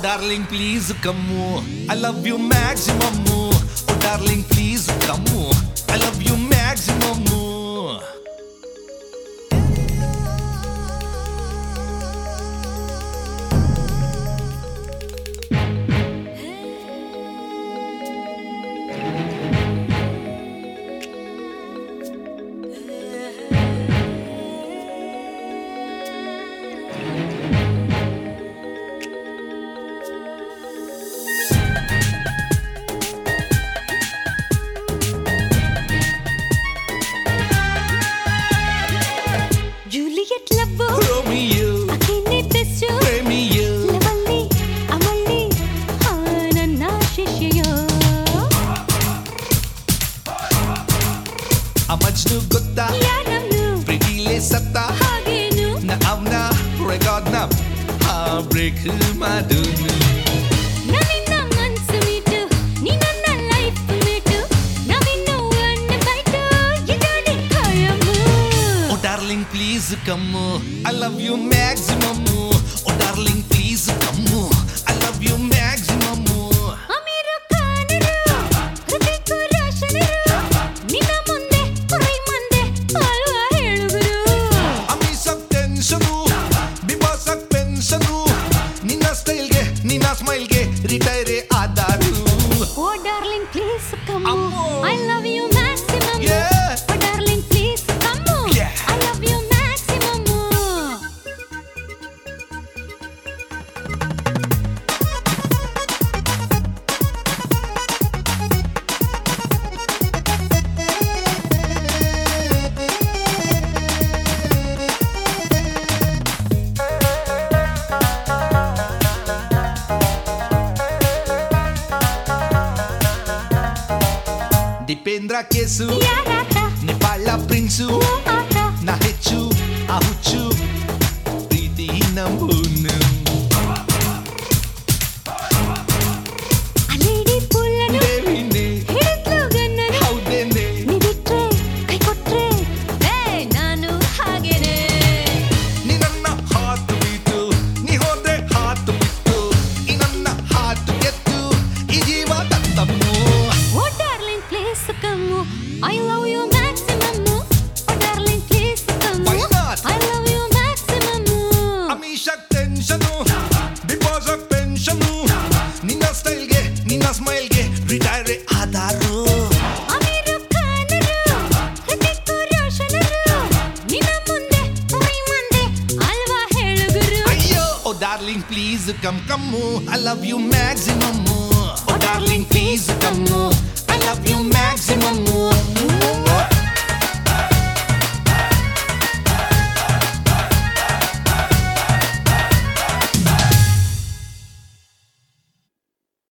darling, please come. I love you maximum. Oh darling, please come. I love you maximum. Majnu gotta pretty satta na avna record na break madunu navinna mansu meetu ni nanna life meetu navinnu one bite idade kayamu. Oh darling, please come. I love you maximum. Oh darling, please come. I love you maximum. Amiru kanaru hrudiku rashanaru nina munde horai mande alva heluguru. Amisak tensionu bibasak pensionu nina style ge nina smile ge retire adaru. Oh darling, please come. Ammo. I love you maximum. Yeah. Oh darling, please come. Yeah. I love you maximum. Dipendra kesu Yarata Nepala prinsu ata na ಹೆಚ್ಚು ಆ ಹುಚ್ಚು ಪ್ರೀತಿ ನಂಬುನು already pullanu ದೇವಿನೇ ಹಿಡಿದ್ಲು ಗನ್ನನು ಹೌದೇನೆ ನೀ ಬಿಟ್ರೆ ಕೈ ಕೊಟ್ರೆ ನಾನು ಹಾಗೇನೆ. ನೀ ನನ್ನ ಹಾತು ಬಿಟ್ಟು ನೀ ಹೋದ್ರೆ ಹಾತು ಬಿಟ್ಟು ಈ ನನ್ನ ಹಾತು ಗೆದ್ದು ಈ ಜೀವ ತತ್ತಮ್ಮು. Oh darling, please come. I love you maximum. Oh darling, please come. Why not? I love you maximum. ಅಮೀಷಕ್ ಟೆನ್ಷನು ಬಿಕಾಸ್ ಆಫ್ ಪೆನ್ಷನು ನಿನ್ನ ಸ್ಟೈಲ್ಗೆ ನಿನ್ನ ಸ್ಮೈಲ್ಗೆ ರಿಟೈರ್ ಆದಾರು. ಅಮಿರು ಖಾನರು ಹೃದಿಕ್ಕು ರೋಷನರು ನಿನ್ನ ಮುಂದೆ ಹೊರೈ ಮಂದೆ ಅಲ್ವಾ ಹೇಳುಗುರು. ಅಯ್ಯೋ oh darling please come come I love you maximum. Oh darling please come I love you maximum.